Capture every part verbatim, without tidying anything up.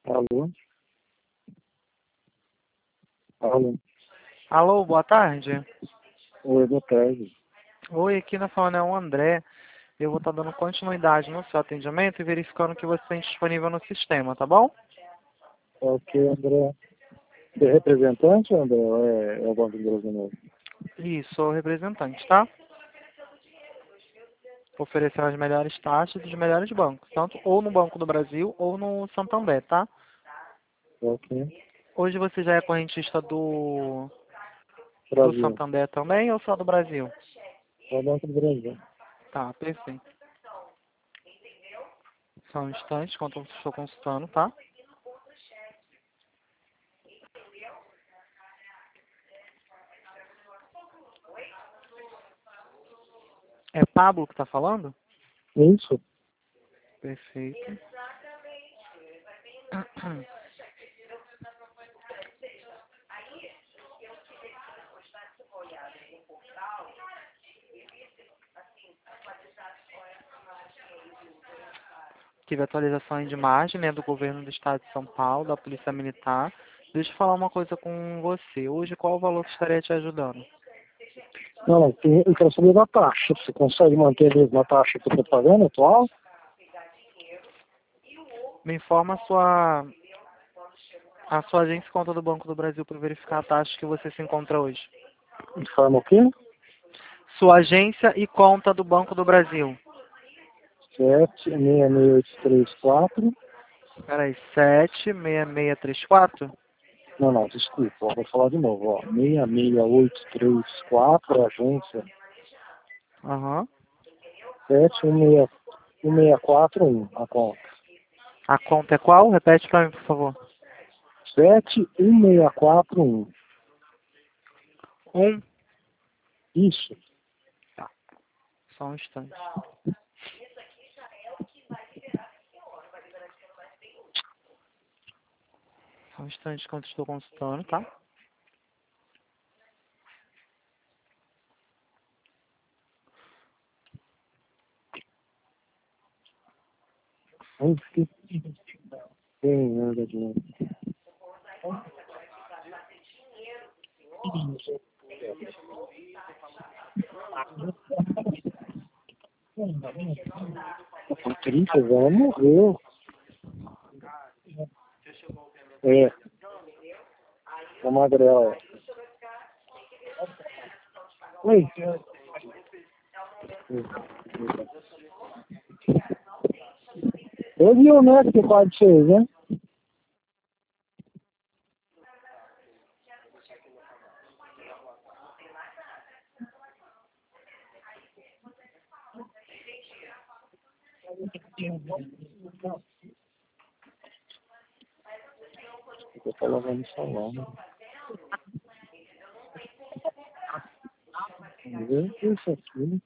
Alô? Alô? Alô, boa tarde. Oi, boa tarde. Oi, aqui na falando é o André. Eu vou estar dando continuidade no seu atendimento e verificando que você tem disponível no sistema, tá bom? Ok, André. Você é representante, André, ou é, é o Banco do Brasil mesmo? Isso, sou o representante, tá? Oferecendo as melhores taxas dos melhores bancos, tanto ou no Banco do Brasil ou no Santander, tá? Ok. Hoje você já é correntista do, do Brasil. Santander também ou só do Brasil? É o Banco do Brasil. Tá, perfeito. Só um instante, enquanto eu estou consultando, tá? É Pablo que tá falando? Isso? Perfeito. Tive atualização de imagem, né, do governo do estado de São Paulo, da Polícia Militar. Deixa eu falar uma coisa com você. Hoje, qual o valor que estaria te ajudando? Não, não, tem- eu quero saber da taxa. Você consegue manter a mesma taxa que eu estou pagando atual? Me informa a sua, a sua agência e conta do Banco do Brasil para verificar a taxa que você se encontra hoje. Informa o quê? Sua agência e conta do Banco do Brasil. sete seis seis oito três quatro. Peraí, sete seis seis três quatro? Não, não, desculpa, ó, vou falar de novo, ó. seis seis oito três quatro, agência Aham. sete um seis um seis quatro um, a conta. A conta é qual? Repete para mim, por favor. sete um seis quatro um. Um. Isso. Tá, só um instante. Só um instante enquanto estou consultando, tá? Onde que tem nada de novo? A Patrícia, ela morreu. É, a Magrela. Oi. Eu vi o neto que pode ser, né? Eu tô lavando no salão, né? Vamos ver o que é isso aqui, né?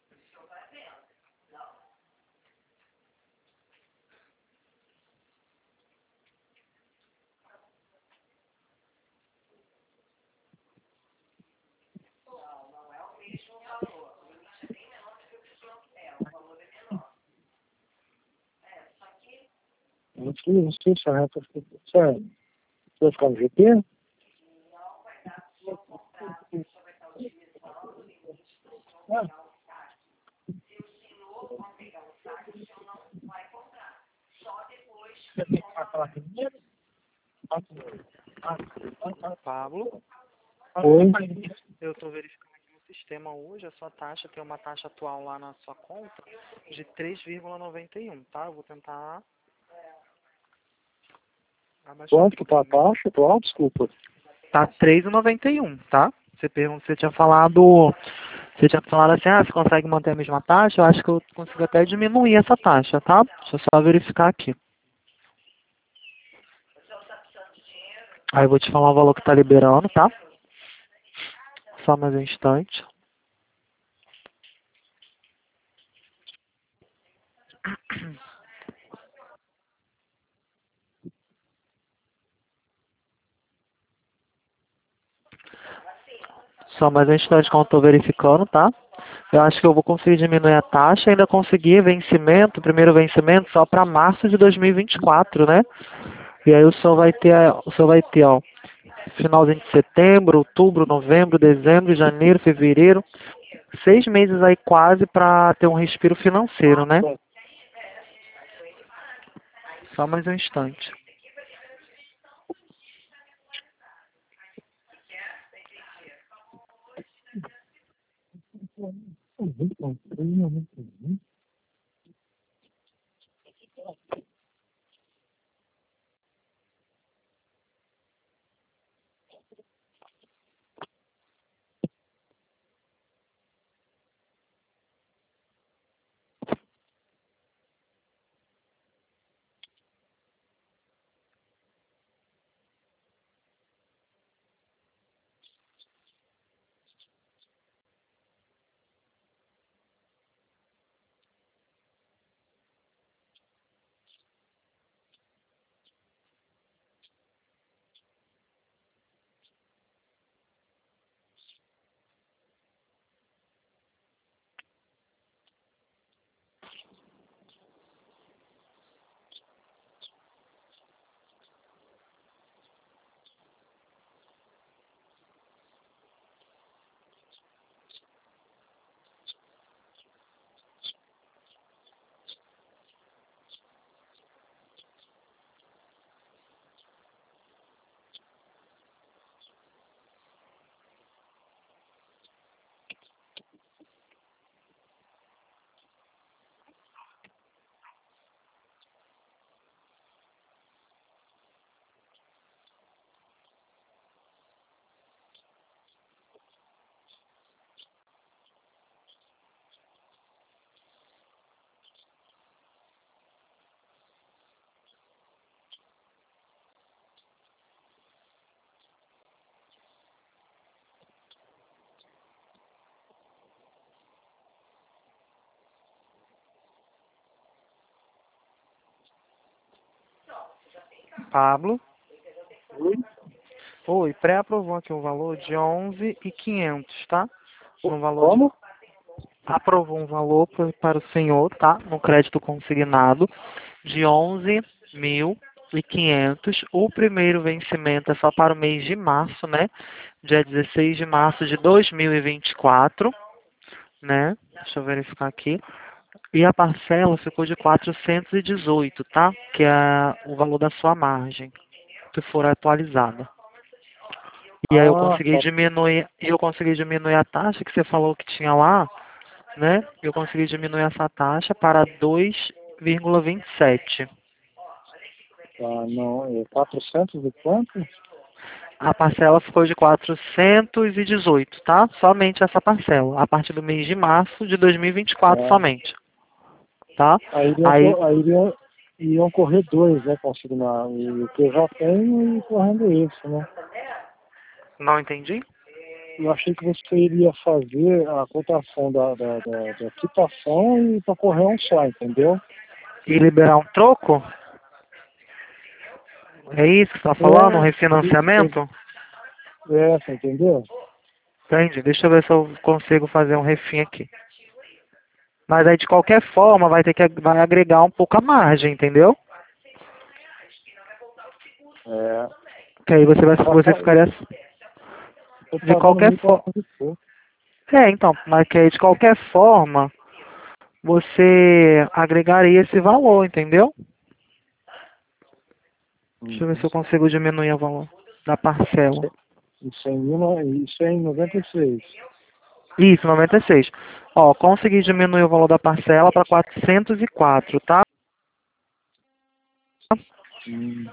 Não sei, não sei se a reta ficou... Sério? Você vai ficar no G P? Pablo, Oi. eu estou verificando aqui no sistema hoje, a sua taxa tem uma taxa atual lá na sua conta de três vírgula noventa e um, tá? Eu vou tentar abaixar um Quanto que tá a pouquinho. taxa atual? Desculpa. Tá três vírgula noventa e um, tá? Você pergunta, você tinha falado, você tinha falado assim, ah, você consegue manter a mesma taxa? Eu acho que eu consigo até diminuir essa taxa, tá? Deixa eu só verificar aqui. Aí eu vou te falar o valor que tá liberando, tá? Só mais um instante. Só mais um instante que eu estou verificando, tá? Eu acho que eu vou conseguir diminuir a taxa, ainda conseguir vencimento, primeiro vencimento só para março de dois mil e vinte e quatro, né? E aí o senhor vai ter, a- o senhor vai ter, ó, finalzinho de setembro, outubro, novembro, dezembro, janeiro, fevereiro, seis meses aí quase para ter um respiro financeiro, né? Só mais um instante. Pablo. Oi, pré-aprovou aqui um valor de onze mil e quinhentos, tá? No valor de... Como? Aprovou um valor pa- para o senhor, tá? No crédito consignado de onze mil e quinhentos. O primeiro vencimento é só para o mês de março, né? Dia dezesseis de março de dois mil e vinte e quatro, né? Deixa eu verificar aqui. E a parcela ficou de quatrocentos e dezoito, tá? Que é o valor da sua margem, que for atualizada. E aí eu Ah, consegui tá. diminuir, eu consegui diminuir a taxa que você falou que tinha lá, né? Eu consegui diminuir essa taxa para dois vírgula vinte e sete. Ah, não, é quatrocentos e quanto? A parcela ficou de quatrocentos e dezoito, tá? Somente essa parcela, a partir do mês de março de dois mil e vinte e quatro É. somente, tá? Aí iriam, Aí, co- aí iriam, iriam correr dois, né, consignar. O que eu já tenho e correndo esse, né? não entendi? Eu achei que você iria fazer a cotação da, da, da, da quitação e para correr um só, entendeu? E liberar um troco? É isso que você está falando? Um É, isso, refinanciamento? é, você entendeu? Entendi. Deixa eu ver se eu consigo fazer um refim aqui. Mas aí de qualquer forma vai ter que ag- vai agregar um pouco a margem, entendeu? É, Que aí você vai eu você ficaria estou de pagando qualquer mil e forma. quatrocentos e pouco. É, então, mas que aí de qualquer forma você agregaria esse valor, entendeu? Deixa eu ver Uhum. se eu consigo diminuir o valor da parcela. Isso é em, mil no- isso é em noventa e seis. Isso, noventa e seis. Ó, consegui diminuir o valor da parcela para quatrocentos e quatro, tá? Hum.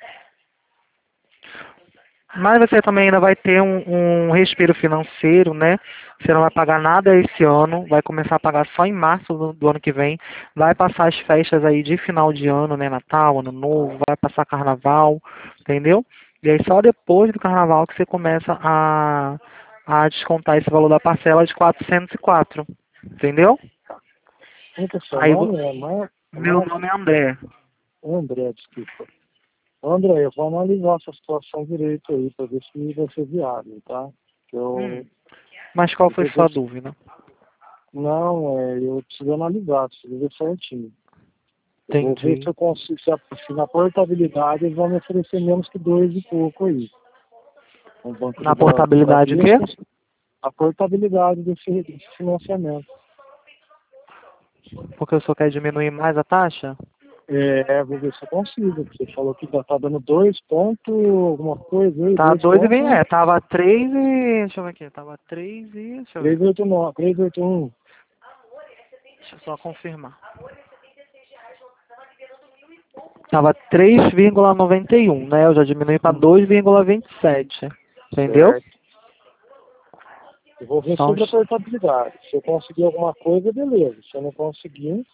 Mas você também ainda vai ter um, um respiro financeiro, né? Você não vai pagar nada esse ano, vai começar a pagar só em março do, do ano que vem. Vai passar as festas aí de final de ano, né? Natal, Ano Novo, vai passar Carnaval, entendeu? E aí só depois do Carnaval que você começa a, a descontar esse valor da parcela de quatrocentos e quatro, entendeu? Como que é seu Aí, vo- nome? É Mar... meu Márcio? nome é André. André, desculpa. André, eu vou analisar essa situação direito aí para ver se vai ser viável, tá? Que Hum, eu, mas qual foi porque sua desse- dúvida? não, é, eu preciso analisar, preciso ver certinho. Eu vou ver se Entendi. eu consigo, se, a- se na portabilidade eles vão me oferecer menos que dois e pouco aí. Um banco do, Na Bra- do portabilidade o quê? Bradesco, a portabilidade desse, desse financiamento. Porque o senhor quer diminuir mais a taxa? É, vou ver se eu consigo. Você falou que já tá dando dois ponto alguma coisa aí, Tá dois dois e vem, ponto é, tava três e, deixa eu ver aqui, tava três e, deixa eu ver, trezentos e oitenta e nove, trezentos e oitenta e um. deixa eu só confirmar. Tava três vírgula noventa e um, né? Eu já diminui para Uhum. dois vírgula vinte e sete. Entendeu? Certo. Eu vou ver São sobre a os... portabilidade. Se eu conseguir alguma coisa, beleza. Se eu não conseguir,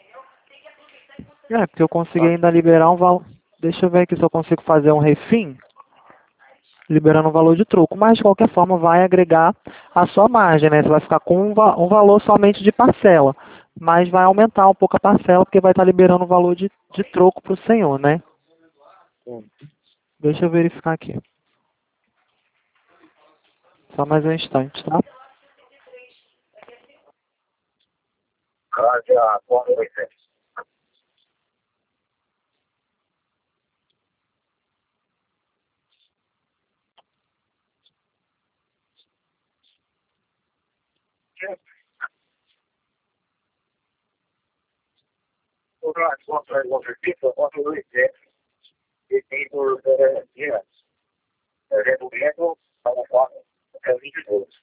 É, porque eu consegui tá. ainda liberar um valor. Deixa eu ver aqui se eu consigo fazer um refim, liberando um valor de troco. Mas, de qualquer forma, vai agregar a sua margem, né? Você vai ficar com um, va- um valor somente de parcela. Mas vai aumentar um pouco a parcela, porque vai estar liberando o valor de, de troco para o senhor, né? Hum. Deixa eu verificar aqui. Só mais um instante, tá? Quase a quatro oito sete. Outra outra outra fita, outra oito sete. E tem por dias. Redobrando para a forma. É vinte e dois.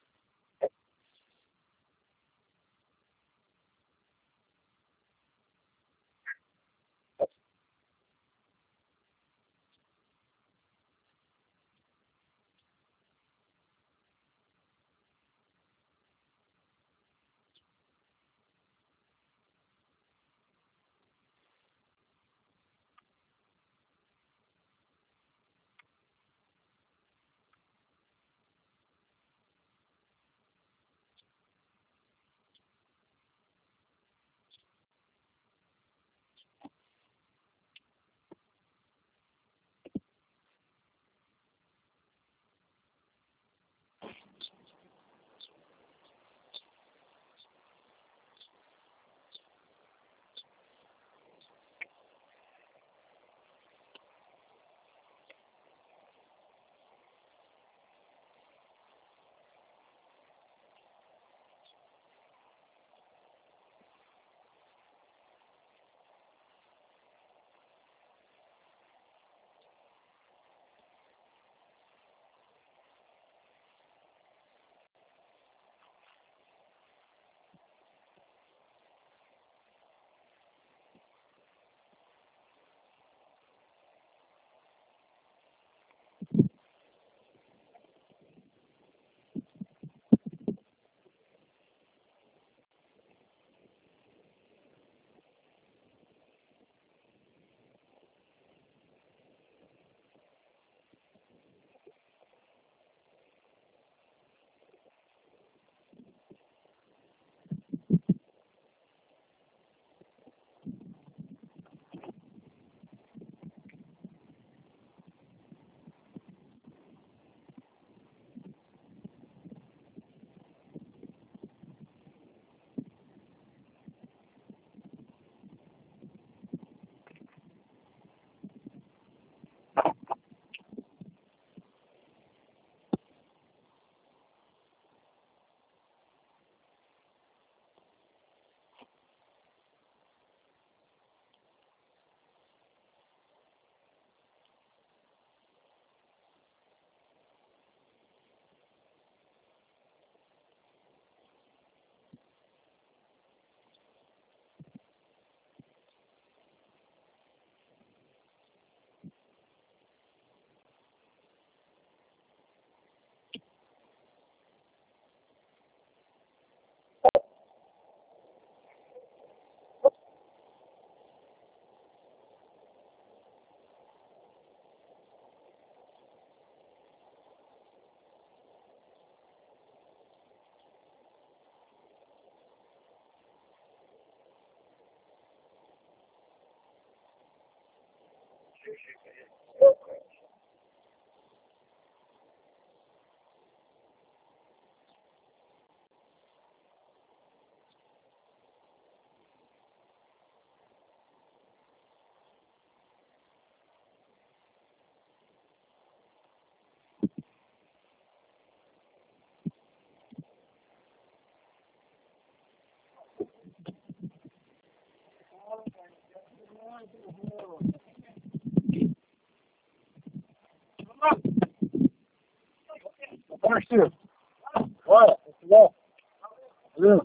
Parceiro, olha, ó, viu?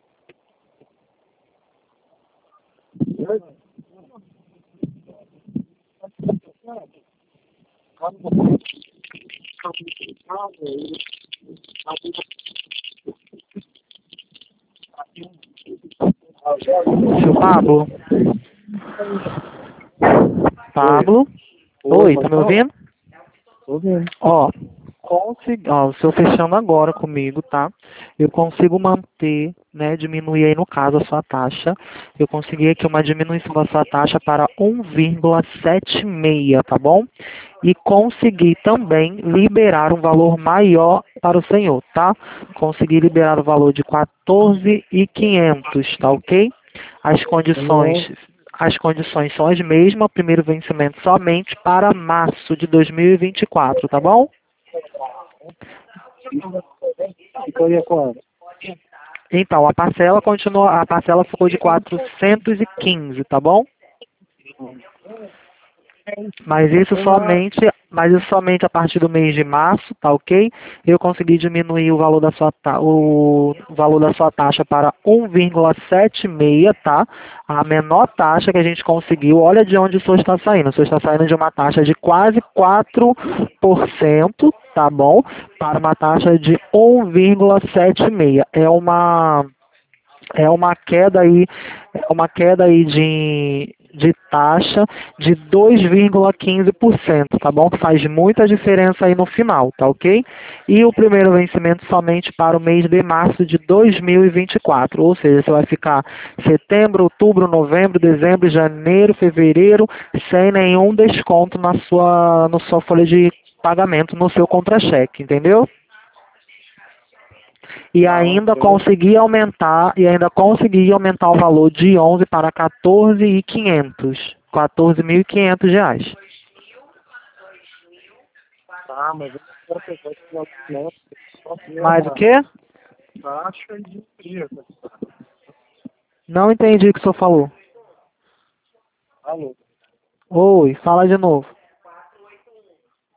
Seu Pablo? Pablo? Oi, tá me ouvindo? Tô vendo. Ó, consegui, ó, o senhor fechando agora comigo, tá? Eu consigo manter, né, diminuir aí no caso a sua taxa. Eu consegui aqui uma diminuição da sua taxa para um vírgula setenta e seis, tá bom? E consegui também liberar um valor maior para o senhor, tá? Consegui liberar o valor de quatorze mil e quinhentos, tá ok? As condições, as condições são as mesmas, primeiro vencimento somente para março de dois mil e vinte e quatro, tá bom? Ficaria quanto? Então, a parcela continua, a parcela ficou de quatrocentos e quinze, tá bom? Mas isso somente, mas isso somente a partir do mês de março, tá ok? Eu consegui diminuir o valor da sua, ta, o valor da sua taxa para um vírgula setenta e seis, tá? A menor taxa que a gente conseguiu, olha de onde o senhor está saindo. O senhor está saindo de uma taxa de quase quatro por cento, tá bom? Para uma taxa de um vírgula setenta e seis. É uma é uma queda aí, é uma queda aí de, de taxa de dois vírgula quinze por cento, tá bom? Que faz muita diferença aí no final, tá ok? E o primeiro vencimento somente para o mês de março de dois mil e vinte e quatro, ou seja, você vai ficar setembro, outubro, novembro, dezembro, janeiro, fevereiro, sem nenhum desconto na sua, na sua folha de pagamento, no seu contra-cheque, entendeu? E Ah, ainda ok. consegui aumentar e ainda consegui aumentar o valor de onze para quatorze mil e quinhentos, quatorze mil e quinhentos reais. Tá, mas eu quero pegar esse final de semana, só ver Mais o a quê? taxa e o dia. Não entendi o que o senhor falou. Alô? Oi, fala de novo.